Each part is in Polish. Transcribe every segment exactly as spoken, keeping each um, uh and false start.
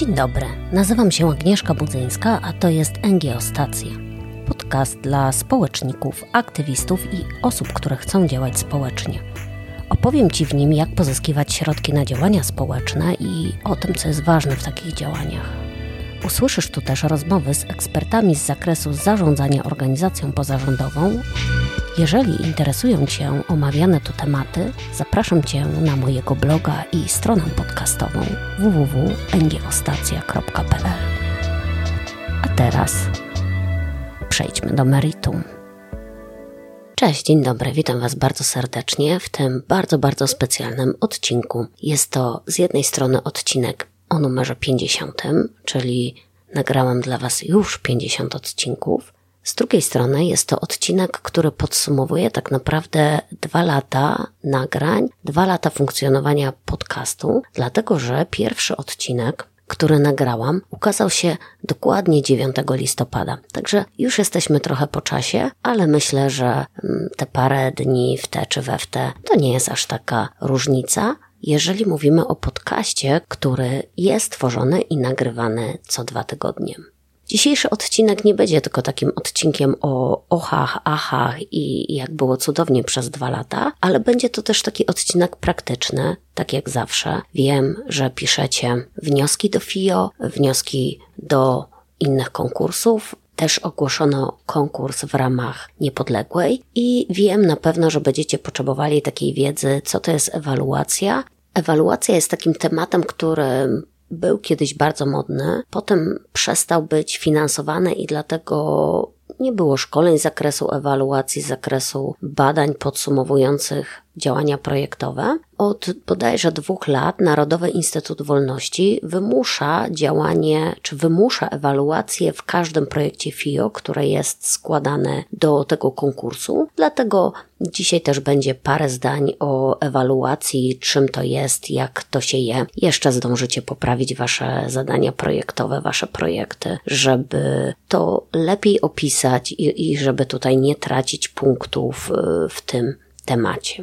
Dzień dobry, nazywam się Agnieszka Budzyńska, a to jest N G O Stacja. Podcast dla społeczników, aktywistów i osób, które chcą działać społecznie. Opowiem Ci w nim, jak pozyskiwać środki na działania społeczne i o tym, co jest ważne w takich działaniach. Usłyszysz tu też rozmowy z ekspertami z zakresu zarządzania organizacją pozarządową. Jeżeli interesują Cię omawiane tu tematy, zapraszam Cię na mojego bloga i stronę podcastową w w w kropka n g o stacja kropka p l. A teraz przejdźmy do meritum. Cześć, dzień dobry, witam Was bardzo serdecznie w tym bardzo, bardzo specjalnym odcinku. Jest to z jednej strony odcinek o numerze pięćdziesiątym, czyli nagrałam dla Was już pięćdziesiąt odcinków. Z drugiej strony jest to odcinek, który podsumowuje tak naprawdę dwa lata nagrań, dwa lata funkcjonowania podcastu, dlatego że pierwszy odcinek, który nagrałam, ukazał się dokładnie dziewiątego listopada. Także już jesteśmy trochę po czasie, ale myślę, że te parę dni w te czy we w te to nie jest aż taka różnica, jeżeli mówimy o podcaście, który jest tworzony i nagrywany co dwa tygodnie. Dzisiejszy odcinek nie będzie tylko takim odcinkiem o ochach, achach i jak było cudownie przez dwa lata, ale będzie to też taki odcinek praktyczny, tak jak zawsze. Wiem, że piszecie wnioski do F I O, wnioski do innych konkursów. Też ogłoszono konkurs w ramach Niepodległej i wiem na pewno, że będziecie potrzebowali takiej wiedzy, co to jest ewaluacja. Ewaluacja jest takim tematem, który był kiedyś bardzo modny, potem przestał być finansowany i dlatego nie było szkoleń z zakresu ewaluacji, z zakresu badań podsumowujących działania projektowe. Od bodajże dwóch lat Narodowy Instytut Wolności wymusza działanie, czy wymusza ewaluację w każdym projekcie F I O, które jest składane do tego konkursu. Dlatego dzisiaj też będzie parę zdań o ewaluacji, czym to jest, jak to się je. Jeszcze zdążycie poprawić Wasze zadania projektowe, Wasze projekty, żeby to lepiej opisać i, i żeby tutaj nie tracić punktów w tym temacie.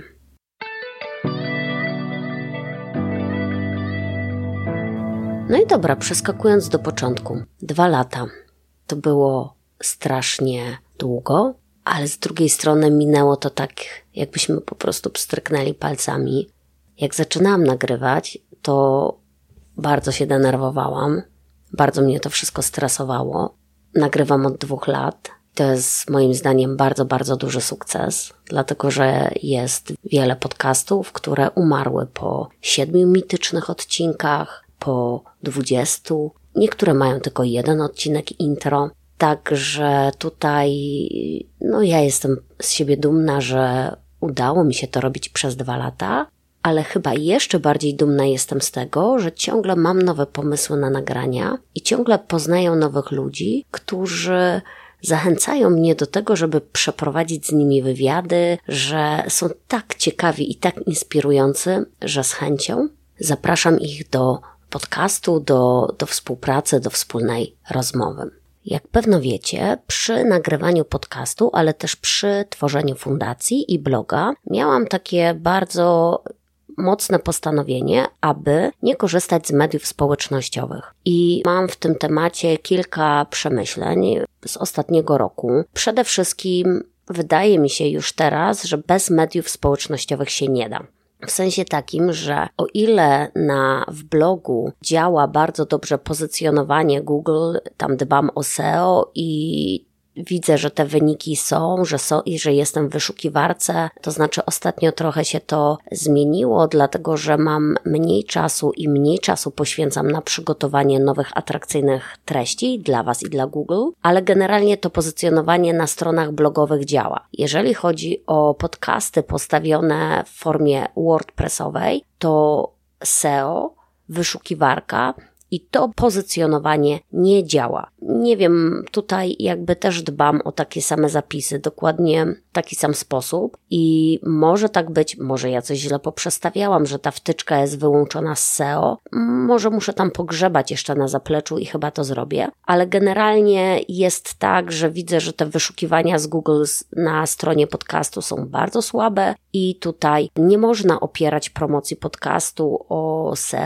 No i dobra, przeskakując do początku. Dwa lata. To było strasznie długo, ale z drugiej strony minęło to tak, jakbyśmy po prostu pstryknęli palcami. Jak zaczynałam nagrywać, to bardzo się denerwowałam. Bardzo mnie to wszystko stresowało. Nagrywam od dwóch lat. To jest moim zdaniem bardzo, bardzo duży sukces, dlatego że jest wiele podcastów, które umarły po siedmiu mitycznych odcinkach, po dwudziestu. Niektóre mają tylko jeden odcinek intro. Także tutaj no ja jestem z siebie dumna, że udało mi się to robić przez dwa lata, ale chyba jeszcze bardziej dumna jestem z tego, że ciągle mam nowe pomysły na nagrania i ciągle poznaję nowych ludzi, którzy zachęcają mnie do tego, żeby przeprowadzić z nimi wywiady, że są tak ciekawi i tak inspirujący, że z chęcią zapraszam ich do podcastu, do, do współpracy, do wspólnej rozmowy. Jak pewno wiecie, przy nagrywaniu podcastu, ale też przy tworzeniu fundacji i bloga miałam takie bardzo mocne postanowienie, aby nie korzystać z mediów społecznościowych. I mam w tym temacie kilka przemyśleń z ostatniego roku. Przede wszystkim wydaje mi się już teraz, że bez mediów społecznościowych się nie da. W sensie takim, że o ile na, w blogu działa bardzo dobrze pozycjonowanie Google, tam dbam o S E O i widzę, że te wyniki są, że są i że jestem w wyszukiwarce, to znaczy ostatnio trochę się to zmieniło, dlatego że mam mniej czasu i mniej czasu poświęcam na przygotowanie nowych atrakcyjnych treści dla Was i dla Google, ale generalnie to pozycjonowanie na stronach blogowych działa. Jeżeli chodzi o podcasty postawione w formie wordpressowej, to S E O, wyszukiwarka i to pozycjonowanie nie działa. Nie wiem, tutaj jakby też dbam o takie same zapisy, dokładnie w taki sam sposób i może tak być, może ja coś źle poprzestawiałam, że ta wtyczka jest wyłączona z S E O, może muszę tam pogrzebać jeszcze na zapleczu i chyba to zrobię, ale generalnie jest tak, że widzę, że te wyszukiwania z Google na stronie podcastu są bardzo słabe i tutaj nie można opierać promocji podcastu o S E O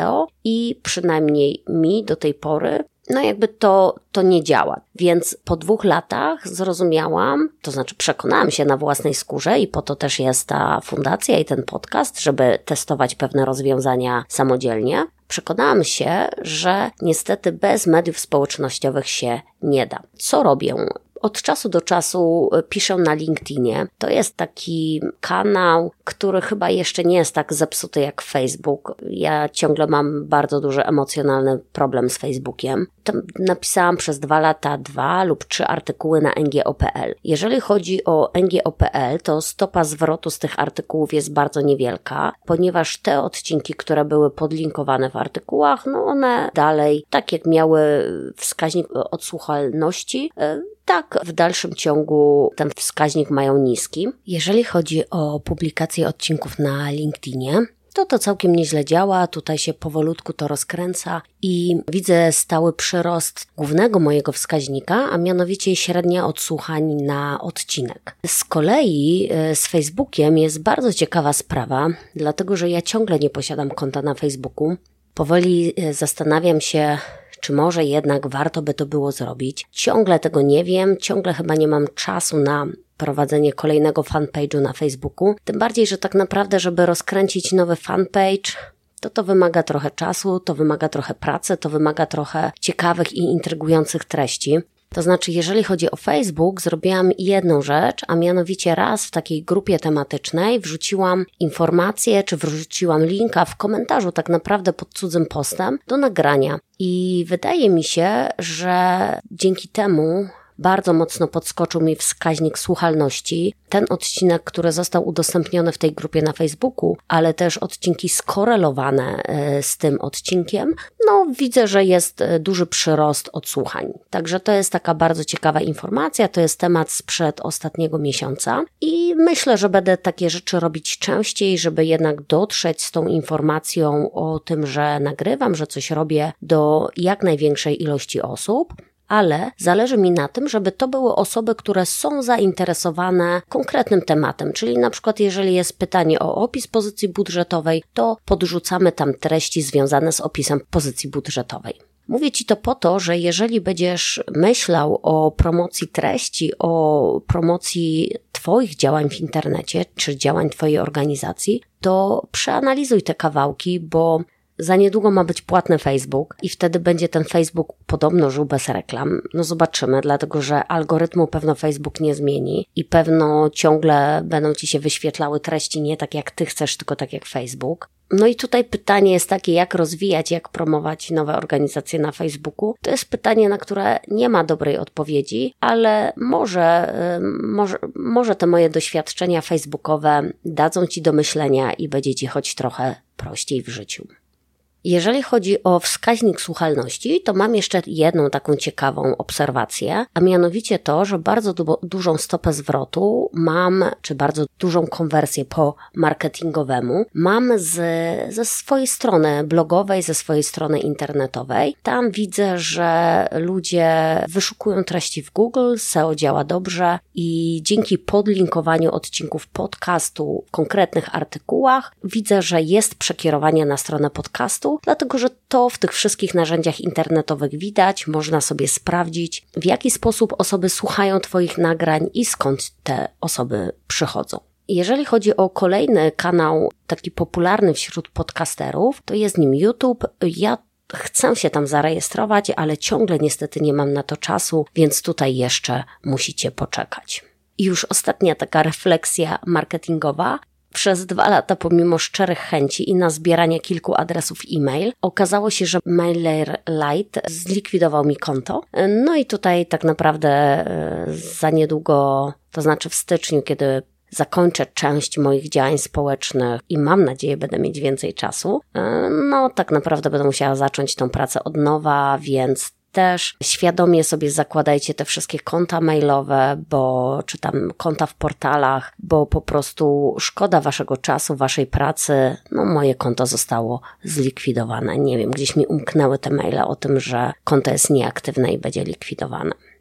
i przynajmniej mi do tej pory no jakby to, to nie działa. Więc po dwóch latach zrozumiałam, to znaczy przekonałam się na własnej skórze i po to też jest ta fundacja i ten podcast, żeby testować pewne rozwiązania samodzielnie. Przekonałam się, że niestety bez mediów społecznościowych się nie da. Co robię? Od czasu do czasu piszę na LinkedInie. To jest taki kanał, który chyba jeszcze nie jest tak zepsuty jak Facebook. Ja ciągle mam bardzo duży emocjonalny problem z Facebookiem. Tam napisałam przez dwa lata dwa lub trzy artykuły na N G O kropka P L. Jeżeli chodzi o N G O kropka P L, to stopa zwrotu z tych artykułów jest bardzo niewielka, ponieważ te odcinki, które były podlinkowane w artykułach, no one dalej, tak jak miały wskaźnik odsłuchalności, tak w dalszym ciągu ten wskaźnik mają niski. Jeżeli chodzi o publikację odcinków na LinkedInie, to to całkiem nieźle działa, tutaj się powolutku to rozkręca i widzę stały przyrost głównego mojego wskaźnika, a mianowicie średnia odsłuchań na odcinek. Z kolei z Facebookiem jest bardzo ciekawa sprawa, dlatego że ja ciągle nie posiadam konta na Facebooku. Powoli zastanawiam się, czy może jednak warto by to było zrobić. Ciągle tego nie wiem, ciągle chyba nie mam czasu na prowadzenie kolejnego fanpage'u na Facebooku. Tym bardziej, że tak naprawdę, żeby rozkręcić nowy fanpage, to to wymaga trochę czasu, to wymaga trochę pracy, to wymaga trochę ciekawych i intrygujących treści. To znaczy, jeżeli chodzi o Facebook, zrobiłam jedną rzecz, a mianowicie raz w takiej grupie tematycznej wrzuciłam informację, czy wrzuciłam linka w komentarzu tak naprawdę pod cudzym postem do nagrania. I wydaje mi się, że dzięki temu bardzo mocno podskoczył mi wskaźnik słuchalności. Ten odcinek, który został udostępniony w tej grupie na Facebooku, ale też odcinki skorelowane z tym odcinkiem, no widzę, że jest duży przyrost odsłuchań. Także to jest taka bardzo ciekawa informacja, to jest temat sprzed ostatniego miesiąca i myślę, że będę takie rzeczy robić częściej, żeby jednak dotrzeć z tą informacją o tym, że nagrywam, że coś robię do jak największej ilości osób. Ale zależy mi na tym, żeby to były osoby, które są zainteresowane konkretnym tematem, czyli na przykład jeżeli jest pytanie o opis pozycji budżetowej, to podrzucamy tam treści związane z opisem pozycji budżetowej. Mówię Ci to po to, że jeżeli będziesz myślał o promocji treści, o promocji Twoich działań w internecie, czy działań Twojej organizacji, to przeanalizuj te kawałki, bo za niedługo ma być płatny Facebook i wtedy będzie ten Facebook podobno żył bez reklam. No zobaczymy, dlatego że algorytmu pewno Facebook nie zmieni i pewno ciągle będą Ci się wyświetlały treści nie tak jak Ty chcesz, tylko tak jak Facebook. No i tutaj pytanie jest takie, jak rozwijać, jak promować nowe organizacje na Facebooku. To jest pytanie, na które nie ma dobrej odpowiedzi, ale może, może, może te moje doświadczenia facebookowe dadzą Ci do myślenia i będzie Ci choć trochę prościej w życiu. Jeżeli chodzi o wskaźnik słuchalności, to mam jeszcze jedną taką ciekawą obserwację, a mianowicie to, że bardzo du- dużą stopę zwrotu mam, czy bardzo dużą konwersję po marketingowemu mam z, ze swojej strony blogowej, ze swojej strony internetowej. Tam widzę, że ludzie wyszukują treści w Google, S E O działa dobrze i dzięki podlinkowaniu odcinków podcastu w konkretnych artykułach widzę, że jest przekierowanie na stronę podcastu, dlatego że to w tych wszystkich narzędziach internetowych widać, można sobie sprawdzić, w jaki sposób osoby słuchają Twoich nagrań i skąd te osoby przychodzą. Jeżeli chodzi o kolejny kanał, taki popularny wśród podcasterów, to jest nim YouTube. Ja chcę się tam zarejestrować, ale ciągle niestety nie mam na to czasu, więc tutaj jeszcze musicie poczekać. I już ostatnia taka refleksja marketingowa. Przez dwa lata, pomimo szczerych chęci i nazbierania kilku adresów e-mail, okazało się, że MailerLite zlikwidował mi konto. No i tutaj tak naprawdę za niedługo, to znaczy w styczniu, kiedy zakończę część moich działań społecznych i mam nadzieję, będę mieć więcej czasu, no tak naprawdę będę musiała zacząć tą pracę od nowa, więc też świadomie sobie zakładajcie te wszystkie konta mailowe, bo czy tam konta w portalach, bo po prostu szkoda waszego czasu, waszej pracy. No moje konto zostało zlikwidowane. Nie wiem, gdzieś mi umknęły te maile o tym, że konto jest nieaktywne i będzie likwidowane.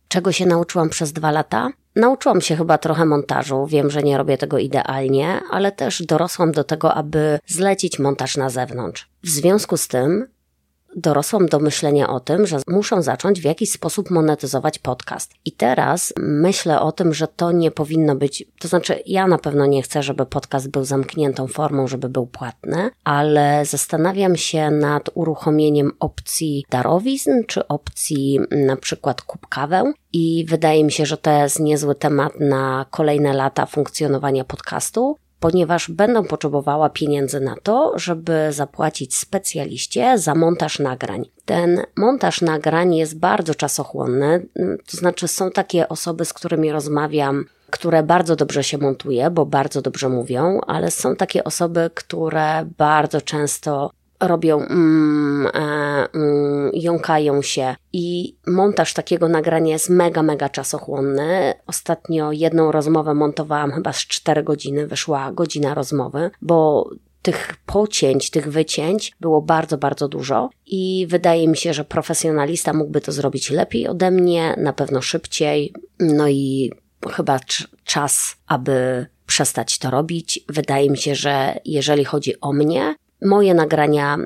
Czego się nauczyłam przez dwa lata? Nauczyłam się chyba trochę montażu, wiem, że nie robię tego idealnie, ale też dorosłam do tego, aby zlecić montaż na zewnątrz. W związku z tym dorosłam do myślenia o tym, że muszę zacząć w jakiś sposób monetyzować podcast. I teraz myślę o tym, że to nie powinno być, to znaczy ja na pewno nie chcę, żeby podcast był zamkniętą formą, żeby był płatny, ale zastanawiam się nad uruchomieniem opcji darowizn, czy opcji na przykład kup kawę i wydaje mi się, że to jest niezły temat na kolejne lata funkcjonowania podcastu, ponieważ będę potrzebowała pieniędzy na to, żeby zapłacić specjaliście za montaż nagrań. Ten montaż nagrań jest bardzo czasochłonny, to znaczy są takie osoby, z którymi rozmawiam, które bardzo dobrze się montuje, bo bardzo dobrze mówią, ale są takie osoby, które bardzo często robią mm, e, mm, jąkają się i montaż takiego nagrania jest mega, mega czasochłonny. Ostatnio jedną rozmowę montowałam chyba z cztery godziny, wyszła godzina rozmowy, bo tych pocięć, tych wycięć było bardzo, bardzo dużo i wydaje mi się, że profesjonalista mógłby to zrobić lepiej ode mnie, na pewno szybciej, no i chyba cz- czas, aby przestać to robić. Wydaje mi się, że jeżeli chodzi o mnie, moje nagrania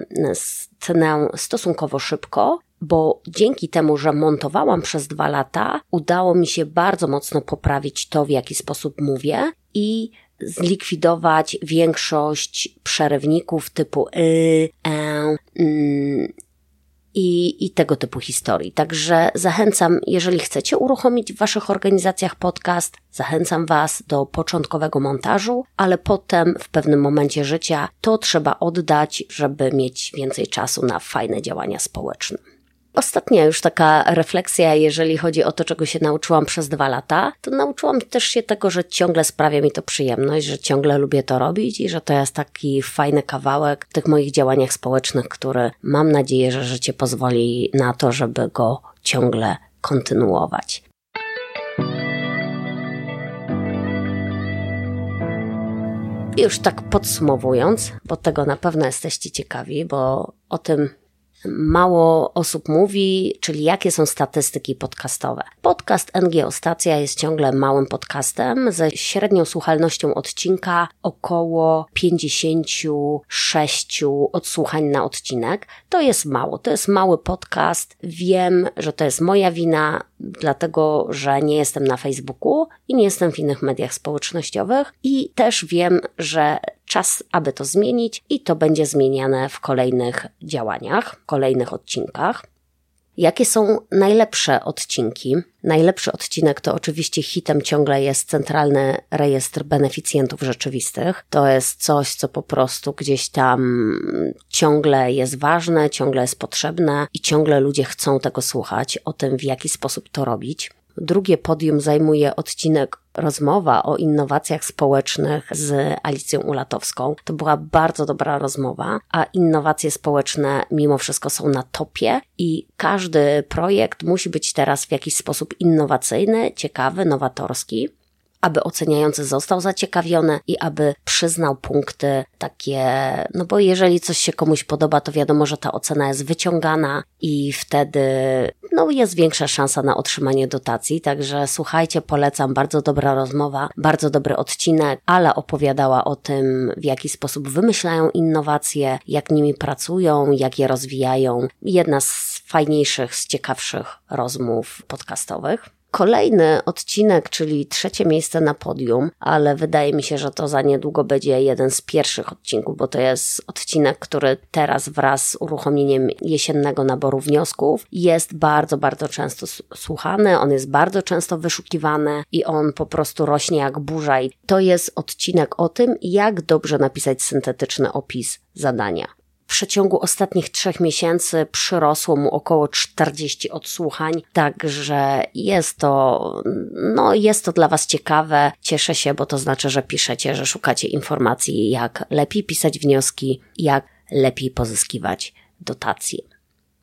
tnę stosunkowo szybko, bo dzięki temu, że montowałam przez dwa lata, udało mi się bardzo mocno poprawić to, w jaki sposób mówię i zlikwidować większość przerywników typu y, e, y, i, i tego typu historii. Także zachęcam, jeżeli chcecie uruchomić w waszych organizacjach podcast, zachęcam was do początkowego montażu, ale potem w pewnym momencie życia to trzeba oddać, żeby mieć więcej czasu na fajne działania społeczne. Ostatnia już taka refleksja, jeżeli chodzi o to, czego się nauczyłam przez dwa lata, to nauczyłam też się tego, że ciągle sprawia mi to przyjemność, że ciągle lubię to robić i że to jest taki fajny kawałek w tych moich działaniach społecznych, który mam nadzieję, że życie pozwoli na to, żeby go ciągle kontynuować. I już tak podsumowując, bo tego na pewno jesteście ciekawi, bo o tym mało osób mówi, czyli jakie są statystyki podcastowe. Podcast N G O Stacja jest ciągle małym podcastem ze średnią słuchalnością odcinka około pięćdziesiąt sześć odsłuchań na odcinek. To jest mało, to jest mały podcast. Wiem, że to jest moja wina, dlatego, że nie jestem na Facebooku i nie jestem w innych mediach społecznościowych i też wiem, że czas, aby to zmienić i to będzie zmieniane w kolejnych działaniach, w kolejnych odcinkach. Jakie są najlepsze odcinki? Najlepszy odcinek to oczywiście hitem ciągle jest Centralny Rejestr Beneficjentów Rzeczywistych. To jest coś, co po prostu gdzieś tam ciągle jest ważne, ciągle jest potrzebne i ciągle ludzie chcą tego słuchać, o tym, w jaki sposób to robić. Drugie podium zajmuje odcinek rozmowa o innowacjach społecznych z Alicją Ulatowską. To była bardzo dobra rozmowa, a innowacje społeczne mimo wszystko są na topie i każdy projekt musi być teraz w jakiś sposób innowacyjny, ciekawy, nowatorski, aby oceniający został zaciekawiony i aby przyznał punkty takie, no bo jeżeli coś się komuś podoba, to wiadomo, że ta ocena jest wyciągana i wtedy no jest większa szansa na otrzymanie dotacji, także słuchajcie, polecam, bardzo dobra rozmowa, bardzo dobry odcinek. Ala opowiadała o tym, w jaki sposób wymyślają innowacje, jak nimi pracują, jak je rozwijają. Jedna z fajniejszych, z ciekawszych rozmów podcastowych. Kolejny odcinek, czyli trzecie miejsce na podium, ale wydaje mi się, że to za niedługo będzie jeden z pierwszych odcinków, bo to jest odcinek, który teraz wraz z uruchomieniem jesiennego naboru wniosków jest bardzo, bardzo często słuchany, on jest bardzo często wyszukiwany i on po prostu rośnie jak burza i to jest odcinek o tym, jak dobrze napisać syntetyczny opis zadania. W przeciągu ostatnich trzech miesięcy przyrosło mu około czterdzieści odsłuchań, także jest to, no jest to dla Was ciekawe. Cieszę się, bo to znaczy, że piszecie, że szukacie informacji, jak lepiej pisać wnioski, jak lepiej pozyskiwać dotacje.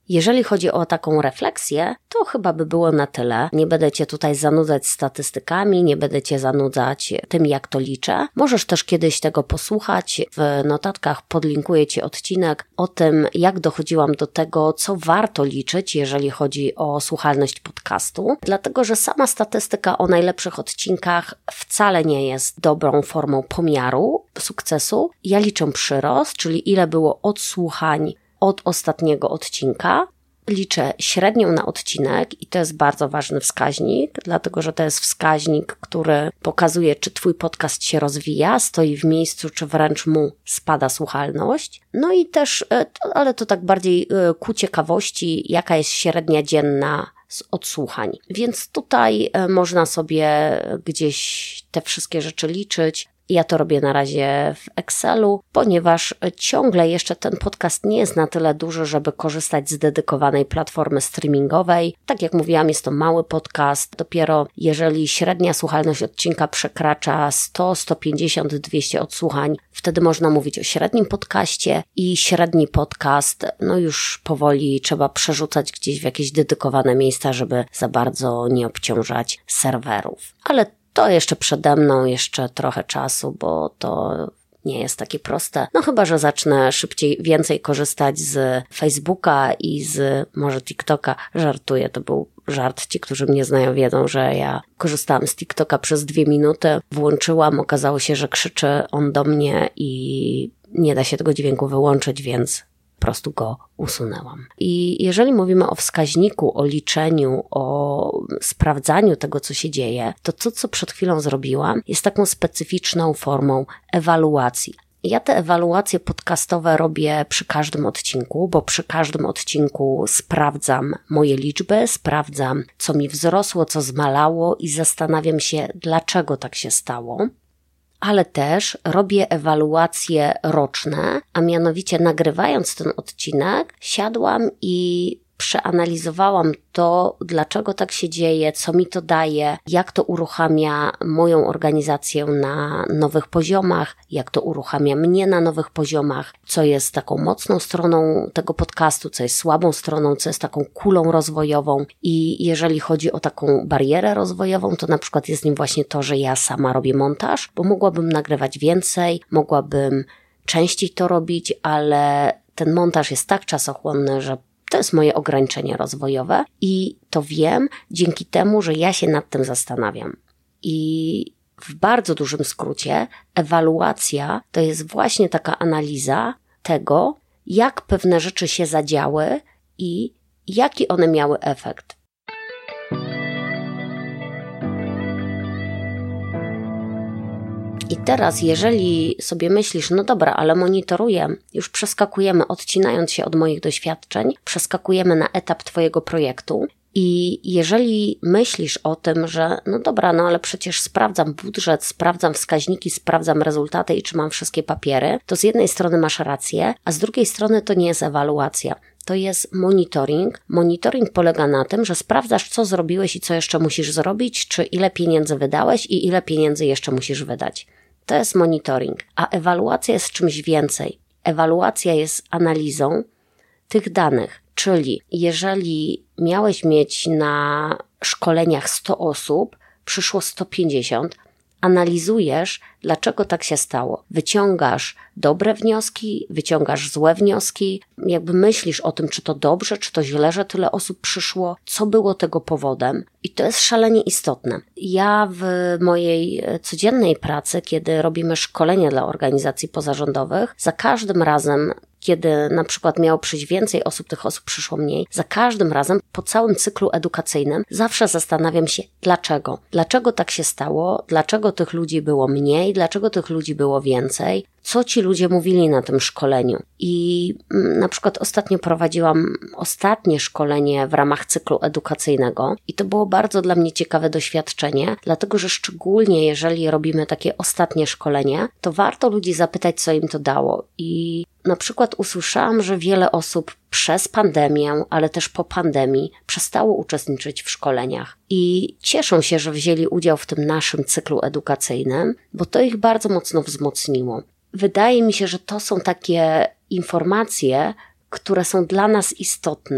Jeżeli chodzi o taką refleksję, to chyba by było na tyle. Nie będę Cię tutaj zanudzać statystykami, nie będę Cię zanudzać tym, jak to liczę. Możesz też kiedyś tego posłuchać. W notatkach podlinkuję Ci odcinek o tym, jak dochodziłam do tego, co warto liczyć, jeżeli chodzi o słuchalność podcastu. Dlatego, że sama statystyka o najlepszych odcinkach wcale nie jest dobrą formą pomiaru sukcesu. Ja liczę przyrost, czyli ile było odsłuchań od ostatniego odcinka. Liczę średnią na odcinek i to jest bardzo ważny wskaźnik, dlatego że to jest wskaźnik, który pokazuje, czy Twój podcast się rozwija, stoi w miejscu, czy wręcz mu spada słuchalność. No i też, ale to tak bardziej ku ciekawości, jaka jest średnia dzienna z odsłuchań. Więc tutaj można sobie gdzieś te wszystkie rzeczy liczyć. Ja to robię na razie w Excelu, ponieważ ciągle jeszcze ten podcast nie jest na tyle duży, żeby korzystać z dedykowanej platformy streamingowej. Tak jak mówiłam, jest to mały podcast. Dopiero jeżeli średnia słuchalność odcinka przekracza sto, sto pięćdziesiąt, dwieście odsłuchań, wtedy można mówić o średnim podcaście i średni podcast, no już powoli trzeba przerzucać gdzieś w jakieś dedykowane miejsca, żeby za bardzo nie obciążać serwerów. Ale to jeszcze przede mną, jeszcze trochę czasu, bo to nie jest takie proste. No chyba, że zacznę szybciej, więcej korzystać z Facebooka i z może TikToka. Żartuję, to był żart. Ci, którzy mnie znają, wiedzą, że ja korzystałam z TikToka przez dwie minuty. Włączyłam, okazało się, że krzyczy on do mnie i nie da się tego dźwięku wyłączyć, więc po prostu go usunęłam. I jeżeli mówimy o wskaźniku, o liczeniu, o sprawdzaniu tego, co się dzieje, to to, co przed chwilą zrobiłam, jest taką specyficzną formą ewaluacji. Ja te ewaluacje podcastowe robię przy każdym odcinku, bo przy każdym odcinku sprawdzam moje liczby, sprawdzam, co mi wzrosło, co zmalało i zastanawiam się, dlaczego tak się stało. Ale też robię ewaluacje roczne, a mianowicie nagrywając ten odcinek, siadłam i przeanalizowałam to, dlaczego tak się dzieje, co mi to daje, jak to uruchamia moją organizację na nowych poziomach, jak to uruchamia mnie na nowych poziomach, co jest taką mocną stroną tego podcastu, co jest słabą stroną, co jest taką kulą rozwojową. I jeżeli chodzi o taką barierę rozwojową, to na przykład jest nim właśnie to, że ja sama robię montaż, bo mogłabym nagrywać więcej, mogłabym częściej to robić, ale ten montaż jest tak czasochłonny, że to jest moje ograniczenie rozwojowe i to wiem dzięki temu, że ja się nad tym zastanawiam. I w bardzo dużym skrócie ewaluacja to jest właśnie taka analiza tego, jak pewne rzeczy się zadziały i jaki one miały efekt. I teraz, jeżeli sobie myślisz, no dobra, ale monitoruję, już przeskakujemy, odcinając się od moich doświadczeń, przeskakujemy na etap Twojego projektu i jeżeli myślisz o tym, że no dobra, no ale przecież sprawdzam budżet, sprawdzam wskaźniki, sprawdzam rezultaty i czy mam wszystkie papiery, to z jednej strony masz rację, a z drugiej strony to nie jest ewaluacja. To jest monitoring. Monitoring polega na tym, że sprawdzasz, co zrobiłeś i co jeszcze musisz zrobić, czy ile pieniędzy wydałeś i ile pieniędzy jeszcze musisz wydać. To jest monitoring, a ewaluacja jest czymś więcej. Ewaluacja jest analizą tych danych, czyli jeżeli miałeś mieć na szkoleniach sto osób, przyszło sto pięćdziesiąt, analizujesz, dlaczego tak się stało. Wyciągasz dobre wnioski, wyciągasz złe wnioski, jakby myślisz o tym, czy to dobrze, czy to źle, że tyle osób przyszło, co było tego powodem. I to jest szalenie istotne. Ja w mojej codziennej pracy, kiedy robimy szkolenia dla organizacji pozarządowych, za każdym razem, kiedy na przykład miało przyjść więcej osób, tych osób przyszło mniej, za każdym razem po całym cyklu edukacyjnym zawsze zastanawiam się, dlaczego. Dlaczego tak się stało? Dlaczego tych ludzi było mniej? Dlaczego tych ludzi było więcej? Co ci ludzie mówili na tym szkoleniu? I na przykład ostatnio prowadziłam ostatnie szkolenie w ramach cyklu edukacyjnego i to było bardzo dla mnie ciekawe doświadczenie, dlatego że szczególnie jeżeli robimy takie ostatnie szkolenie, to warto ludzi zapytać, co im to dało. I na przykład usłyszałam, że wiele osób przez pandemię, ale też po pandemii przestało uczestniczyć w szkoleniach i cieszą się, że wzięli udział w tym naszym cyklu edukacyjnym, bo to ich bardzo mocno wzmocniło. Wydaje mi się, że to są takie informacje, które są dla nas istotne.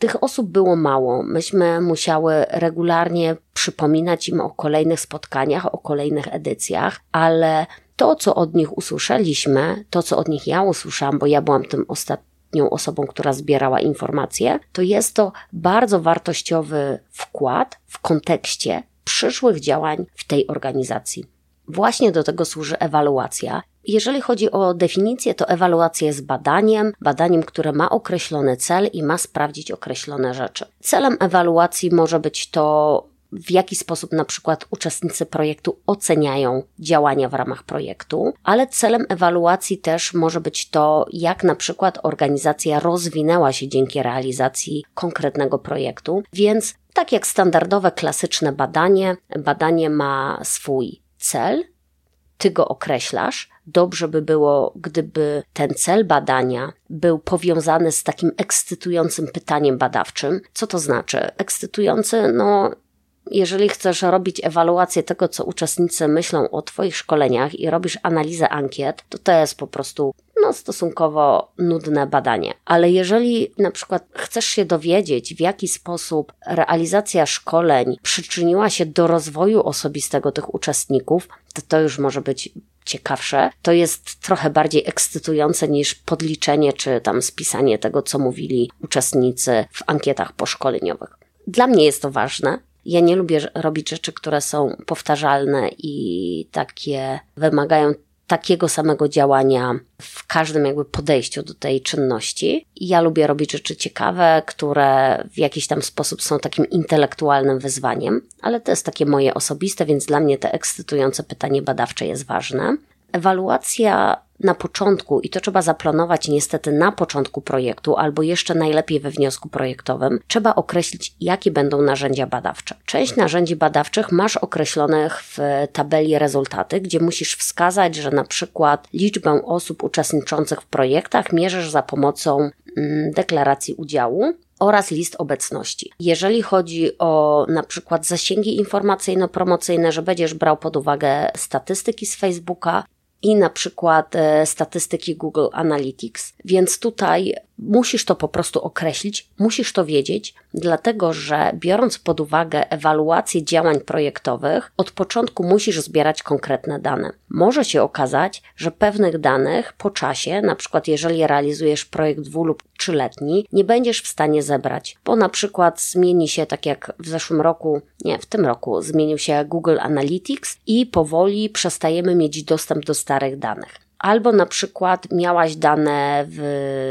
Tych osób było mało. Myśmy musiały regularnie przypominać im o kolejnych spotkaniach, o kolejnych edycjach, ale to, co od nich usłyszeliśmy, to, co od nich ja usłyszałam, bo ja byłam tym ostatnią osobą, która zbierała informacje, to jest to bardzo wartościowy wkład w kontekście przyszłych działań w tej organizacji. Właśnie do tego służy ewaluacja. Jeżeli chodzi o definicję, to ewaluacja jest badaniem, badaniem, które ma określony cel i ma sprawdzić określone rzeczy. Celem ewaluacji może być to, w jaki sposób na przykład uczestnicy projektu oceniają działania w ramach projektu, ale celem ewaluacji też może być to, jak na przykład organizacja rozwinęła się dzięki realizacji konkretnego projektu, więc tak jak standardowe, klasyczne badanie, badanie ma swój cel, ty go określasz. Dobrze by było, gdyby ten cel badania był powiązany z takim ekscytującym pytaniem badawczym. Co to znaczy? Ekscytujący, no jeżeli chcesz robić ewaluację tego, co uczestnicy myślą o twoich szkoleniach i robisz analizę ankiet, to to jest po prostu no, stosunkowo nudne badanie. Ale jeżeli na przykład chcesz się dowiedzieć, w jaki sposób realizacja szkoleń przyczyniła się do rozwoju osobistego tych uczestników, to to już może być ciekawsze. To jest trochę bardziej ekscytujące niż podliczenie czy tam spisanie tego, co mówili uczestnicy w ankietach poszkoleniowych. Dla mnie jest to ważne. Ja nie lubię robić rzeczy, które są powtarzalne i takie wymagają takiego samego działania w każdym jakby podejściu do tej czynności. Ja lubię robić rzeczy ciekawe, które w jakiś tam sposób są takim intelektualnym wyzwaniem, ale to jest takie moje osobiste, więc dla mnie te ekscytujące pytanie badawcze jest ważne. Ewaluacja na początku, i to trzeba zaplanować niestety na początku projektu, albo jeszcze najlepiej we wniosku projektowym, trzeba określić, jakie będą narzędzia badawcze. Część narzędzi badawczych masz określonych w tabeli rezultaty, gdzie musisz wskazać, że na przykład liczbę osób uczestniczących w projektach mierzysz za pomocą mm, deklaracji udziału oraz list obecności. Jeżeli chodzi o na przykład zasięgi informacyjno-promocyjne, że będziesz brał pod uwagę statystyki z Facebooka i na przykład e, statystyki Google Analytics. Więc tutaj musisz to po prostu określić, musisz to wiedzieć, dlatego że biorąc pod uwagę ewaluację działań projektowych, od początku musisz zbierać konkretne dane. Może się okazać, że pewnych danych po czasie, na przykład jeżeli realizujesz projekt dwu- lub trzyletni, nie będziesz w stanie zebrać, bo na przykład zmieni się, tak jak w zeszłym roku, nie, w tym roku zmienił się Google Analytics i powoli przestajemy mieć dostęp do starych danych. Albo na przykład miałaś dane w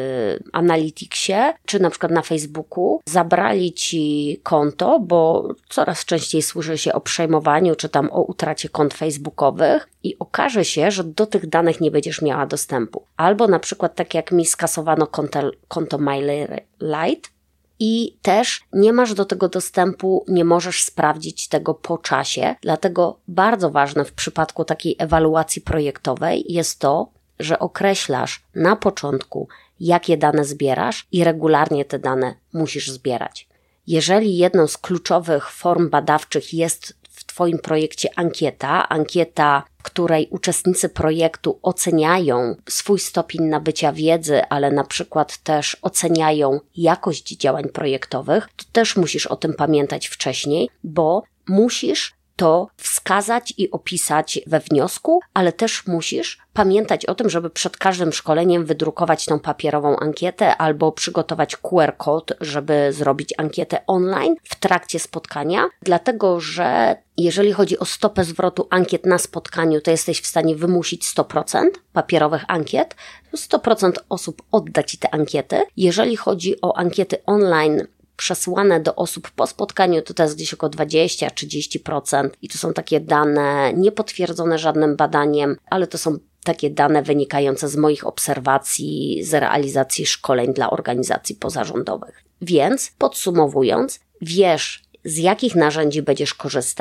Analyticsie, czy na przykład na Facebooku, zabrali ci konto, bo coraz częściej słyszy się o przejmowaniu, czy tam o utracie kont facebookowych i okaże się, że do tych danych nie będziesz miała dostępu. Albo na przykład tak jak mi skasowano konto, konto MailerLite, i też nie masz do tego dostępu, nie możesz sprawdzić tego po czasie, dlatego bardzo ważne w przypadku takiej ewaluacji projektowej jest to, że określasz na początku, jakie dane zbierasz i regularnie te dane musisz zbierać. Jeżeli jedną z kluczowych form badawczych jest w Twoim projekcie ankieta, ankieta, w której uczestnicy projektu oceniają swój stopień nabycia wiedzy, ale na przykład też oceniają jakość działań projektowych, to też musisz o tym pamiętać wcześniej, bo musisz to wskazać i opisać we wniosku, ale też musisz pamiętać o tym, żeby przed każdym szkoleniem wydrukować tą papierową ankietę albo przygotować Q R kod, żeby zrobić ankietę online w trakcie spotkania, dlatego że jeżeli chodzi o stopę zwrotu ankiet na spotkaniu, to jesteś w stanie wymusić sto procent papierowych ankiet, sto procent osób odda Ci te ankiety. Jeżeli chodzi o ankiety online przesłane do osób po spotkaniu, to to jest gdzieś około dwadzieścia do trzydziestu procent i to są takie dane niepotwierdzone żadnym badaniem, ale to są takie dane wynikające z moich obserwacji, z realizacji szkoleń dla organizacji pozarządowych. Więc podsumowując, wiesz, z jakich narzędzi będziesz korzystać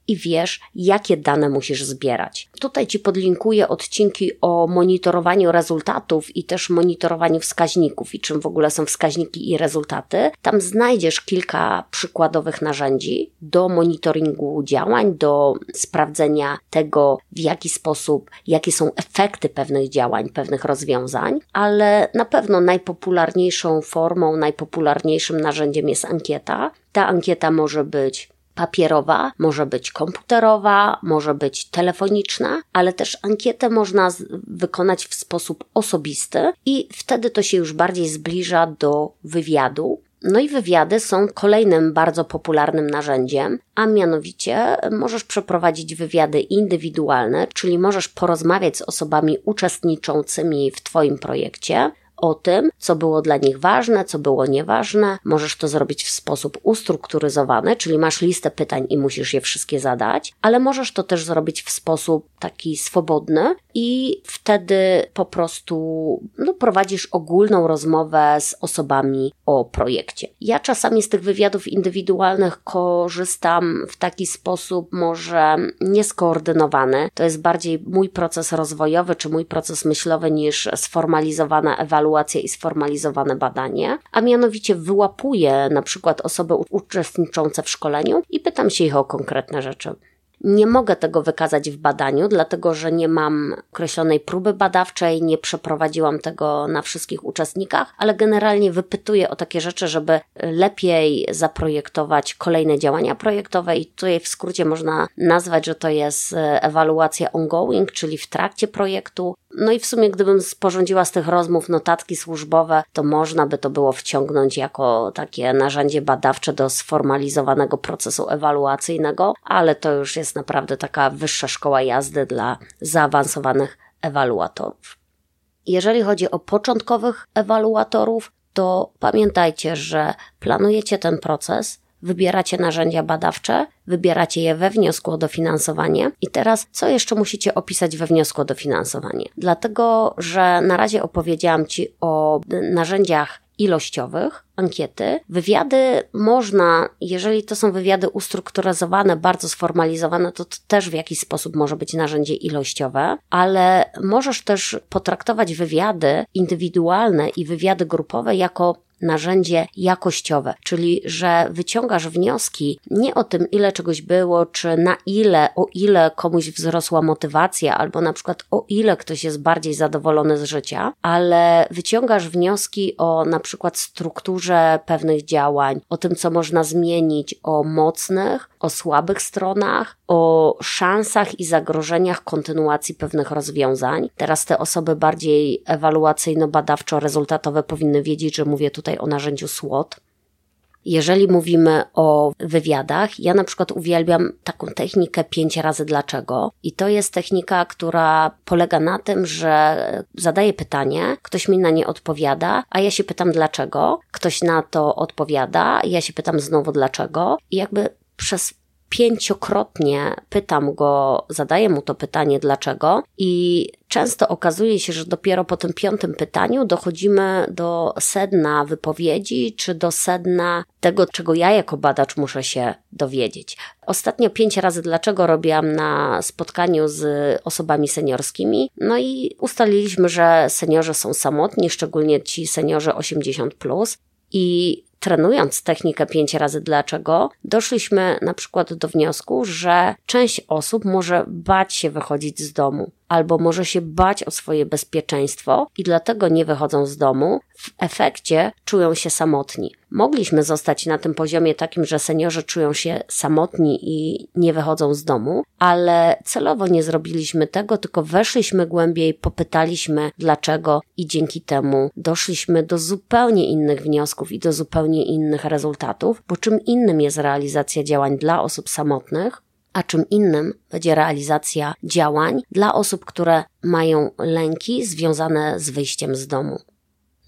i wiesz, jakie dane musisz zbierać. Tutaj Ci podlinkuję odcinki o monitorowaniu rezultatów i też monitorowaniu wskaźników i czym w ogóle są wskaźniki i rezultaty. Tam znajdziesz kilka przykładowych narzędzi do monitoringu działań, do sprawdzenia tego, w jaki sposób, jakie są efekty pewnych działań, pewnych rozwiązań, ale na pewno najpopularniejszą formą, najpopularniejszym narzędziem jest ankieta. Ta ankieta może być papierowa, może być komputerowa, może być telefoniczna, ale też ankietę można z- wykonać w sposób osobisty i wtedy to się już bardziej zbliża do wywiadu. No i wywiady są kolejnym bardzo popularnym narzędziem, a mianowicie możesz przeprowadzić wywiady indywidualne, czyli możesz porozmawiać z osobami uczestniczącymi w Twoim projekcie, o tym, co było dla nich ważne, co było nieważne. Możesz to zrobić w sposób ustrukturyzowany, czyli masz listę pytań i musisz je wszystkie zadać, ale możesz to też zrobić w sposób taki swobodny i wtedy po prostu no, prowadzisz ogólną rozmowę z osobami o projekcie. Ja czasami z tych wywiadów indywidualnych korzystam w taki sposób może nieskoordynowany. To jest bardziej mój proces rozwojowy czy mój proces myślowy niż sformalizowana ewaluacja i sformalizowane badanie, a mianowicie wyłapuję na przykład osoby uczestniczące w szkoleniu i pytam się ich o konkretne rzeczy. Nie mogę tego wykazać w badaniu, dlatego że nie mam określonej próby badawczej, nie przeprowadziłam tego na wszystkich uczestnikach, ale generalnie wypytuję o takie rzeczy, żeby lepiej zaprojektować kolejne działania projektowe i tutaj w skrócie można nazwać, że to jest ewaluacja ongoing, czyli w trakcie projektu. No i w sumie gdybym sporządziła z tych rozmów notatki służbowe, to można by to było wciągnąć jako takie narzędzie badawcze do sformalizowanego procesu ewaluacyjnego, ale to już jest naprawdę taka wyższa szkoła jazdy dla zaawansowanych ewaluatorów. Jeżeli chodzi o początkowych ewaluatorów, to pamiętajcie, że planujecie ten proces, wybieracie narzędzia badawcze, wybieracie je we wniosku o dofinansowanie i teraz co jeszcze musicie opisać we wniosku o dofinansowanie? Dlatego, że na razie opowiedziałam Ci o narzędziach ilościowych, ankiety. Wywiady można, jeżeli to są wywiady ustrukturyzowane, bardzo sformalizowane, to, to też w jakiś sposób może być narzędzie ilościowe, ale możesz też potraktować wywiady indywidualne i wywiady grupowe jako narzędzie jakościowe, czyli że wyciągasz wnioski nie o tym, ile czegoś było, czy na ile, o ile komuś wzrosła motywacja, albo na przykład o ile ktoś jest bardziej zadowolony z życia, ale wyciągasz wnioski o na przykład strukturze pewnych działań, o tym, co można zmienić, o mocnych, o słabych stronach, o szansach i zagrożeniach kontynuacji pewnych rozwiązań. Teraz te osoby bardziej ewaluacyjno-badawczo-rezultatowe powinny wiedzieć, że mówię tutaj o narzędziu SWOT. Jeżeli mówimy o wywiadach, ja na przykład uwielbiam taką technikę pięć razy dlaczego i to jest technika, która polega na tym, że zadaję pytanie, ktoś mi na nie odpowiada, a ja się pytam dlaczego, ktoś na to odpowiada, ja się pytam znowu dlaczego i jakby przez pięciokrotnie pytam go, zadaję mu to pytanie dlaczego i często okazuje się, że dopiero po tym piątym pytaniu dochodzimy do sedna wypowiedzi, czy do sedna tego, czego ja jako badacz muszę się dowiedzieć. Ostatnio pięć razy dlaczego robiłam na spotkaniu z osobami seniorskimi, no i ustaliliśmy, że seniorzy są samotni, szczególnie ci seniorzy osiemdziesiąt plus i trenując technikę pięć razy dlaczego, doszliśmy na przykład do wniosku, że część osób może bać się wychodzić z domu albo może się bać o swoje bezpieczeństwo i dlatego nie wychodzą z domu. W efekcie czują się samotni. Mogliśmy zostać na tym poziomie takim, że seniorzy czują się samotni i nie wychodzą z domu, ale celowo nie zrobiliśmy tego, tylko weszliśmy głębiej, popytaliśmy dlaczego i dzięki temu doszliśmy do zupełnie innych wniosków i do zupełnie innych rezultatów, bo czym innym jest realizacja działań dla osób samotnych, a czym innym będzie realizacja działań dla osób, które mają lęki związane z wyjściem z domu.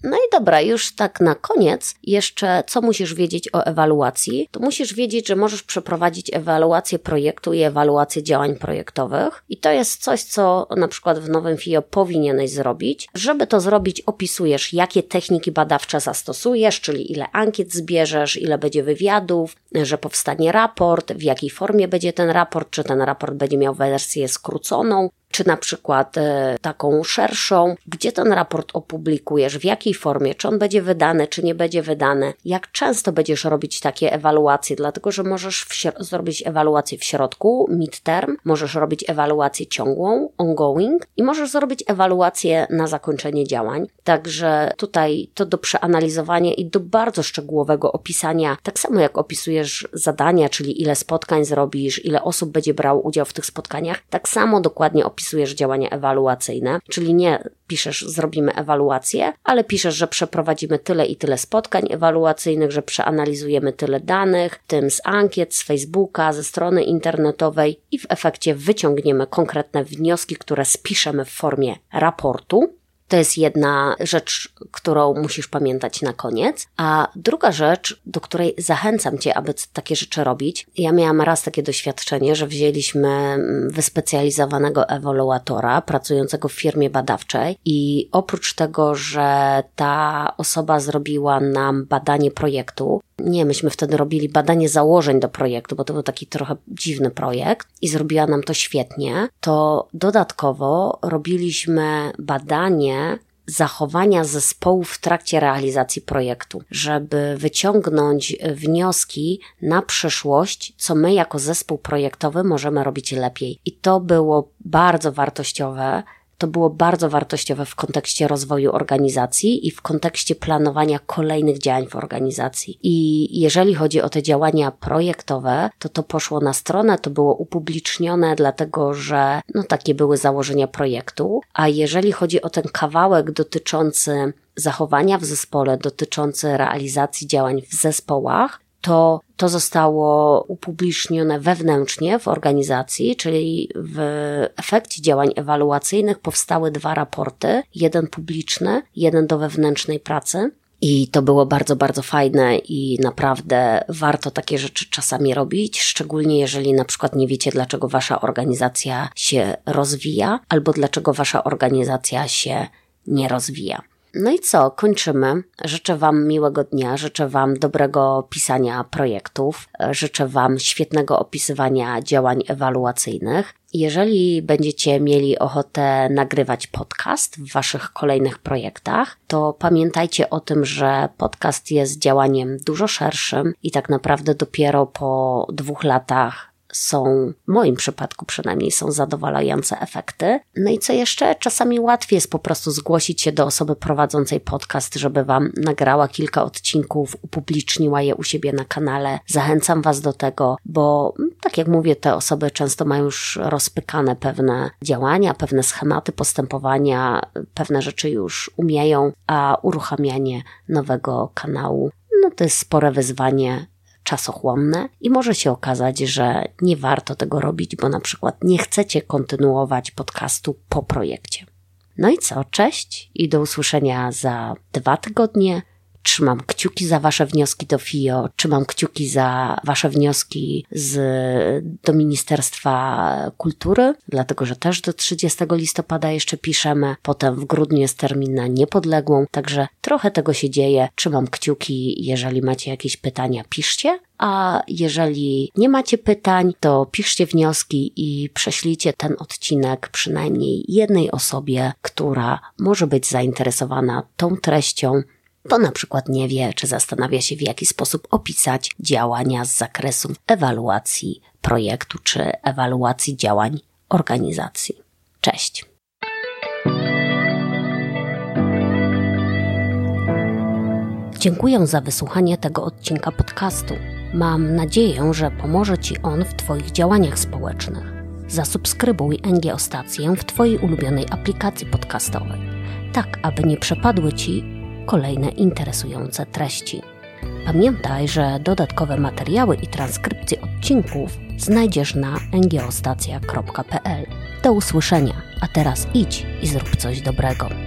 No i dobra, już tak na koniec, jeszcze co musisz wiedzieć o ewaluacji? To musisz wiedzieć, że możesz przeprowadzić ewaluację projektu i ewaluację działań projektowych i to jest coś, co na przykład w Nowym F I O powinieneś zrobić. Żeby to zrobić, opisujesz, jakie techniki badawcze zastosujesz, czyli ile ankiet zbierzesz, ile będzie wywiadów, że powstanie raport, w jakiej formie będzie ten raport, czy ten raport będzie miał wersję skróconą, czy na przykład e, taką szerszą, gdzie ten raport opublikujesz, w jakiej formie, czy on będzie wydany, czy nie będzie wydany, jak często będziesz robić takie ewaluacje, dlatego że możesz w śro- zrobić ewaluację w środku, midterm, możesz robić ewaluację ciągłą, ongoing i możesz zrobić ewaluację na zakończenie działań. Także tutaj to do przeanalizowania i do bardzo szczegółowego opisania, tak samo jak opisujesz zadania, czyli ile spotkań zrobisz, ile osób będzie brało udział w tych spotkaniach, tak samo dokładnie opisujesz działania ewaluacyjne, czyli nie piszesz, zrobimy ewaluację, ale piszesz, że przeprowadzimy tyle i tyle spotkań ewaluacyjnych, że przeanalizujemy tyle danych, w tym z ankiet, z Facebooka, ze strony internetowej i w efekcie wyciągniemy konkretne wnioski, które spiszemy w formie raportu. To jest jedna rzecz, którą musisz pamiętać na koniec. A druga rzecz, do której zachęcam Cię, aby takie rzeczy robić. Ja miałam raz takie doświadczenie, że wzięliśmy wyspecjalizowanego ewaluatora pracującego w firmie badawczej i oprócz tego, że ta osoba zrobiła nam badanie projektu, nie, myśmy wtedy robili badanie założeń do projektu, bo to był taki trochę dziwny projekt i zrobiła nam to świetnie, to dodatkowo robiliśmy badanie zachowania zespołu w trakcie realizacji projektu, żeby wyciągnąć wnioski na przyszłość, co my jako zespół projektowy możemy robić lepiej. I to było bardzo wartościowe. To było bardzo wartościowe w kontekście rozwoju organizacji i w kontekście planowania kolejnych działań w organizacji. I jeżeli chodzi o te działania projektowe, to to poszło na stronę, to było upublicznione, dlatego że no takie były założenia projektu. A jeżeli chodzi o ten kawałek dotyczący zachowania w zespole, dotyczący realizacji działań w zespołach, to to zostało upublicznione wewnętrznie w organizacji, czyli w efekcie działań ewaluacyjnych powstały dwa raporty, jeden publiczny, jeden do wewnętrznej pracy. I to było bardzo, bardzo fajne i naprawdę warto takie rzeczy czasami robić, szczególnie jeżeli na przykład nie wiecie, dlaczego wasza organizacja się rozwija albo dlaczego wasza organizacja się nie rozwija. No i co? Kończymy. Życzę Wam miłego dnia, życzę Wam dobrego pisania projektów, życzę Wam świetnego opisywania działań ewaluacyjnych. Jeżeli będziecie mieli ochotę nagrywać podcast w Waszych kolejnych projektach, to pamiętajcie o tym, że podcast jest działaniem dużo szerszym i tak naprawdę dopiero po dwóch latach są, w moim przypadku przynajmniej, są zadowalające efekty. No i co jeszcze? Czasami łatwiej jest po prostu zgłosić się do osoby prowadzącej podcast, żeby Wam nagrała kilka odcinków, upubliczniła je u siebie na kanale. Zachęcam Was do tego, bo tak jak mówię, te osoby często mają już rozpykane pewne działania, pewne schematy postępowania, pewne rzeczy już umieją, a uruchamianie nowego kanału, no to jest spore wyzwanie, czasochłonne i może się okazać, że nie warto tego robić, bo na przykład nie chcecie kontynuować podcastu po projekcie. No i co? Cześć i do usłyszenia za dwa tygodnie. Trzymam kciuki za Wasze wnioski do F I O, trzymam kciuki za Wasze wnioski z, do Ministerstwa Kultury, dlatego że też do trzydziestego listopada jeszcze piszemy, potem w grudniu jest termin na niepodległą, także trochę tego się dzieje. Trzymam kciuki, jeżeli macie jakieś pytania, piszcie, a jeżeli nie macie pytań, to piszcie wnioski i prześlijcie ten odcinek przynajmniej jednej osobie, która może być zainteresowana tą treścią, bo na przykład nie wie, czy zastanawia się, w jaki sposób opisać działania z zakresu ewaluacji projektu, czy ewaluacji działań organizacji. Cześć! Dziękuję za wysłuchanie tego odcinka podcastu. Mam nadzieję, że pomoże Ci on w Twoich działaniach społecznych. Zasubskrybuj N G O Stację w Twojej ulubionej aplikacji podcastowej, tak aby nie przepadły Ci kolejne interesujące treści. Pamiętaj, że dodatkowe materiały i transkrypcje odcinków znajdziesz na n g o stacja kropka p l. Do usłyszenia, a teraz idź i zrób coś dobrego.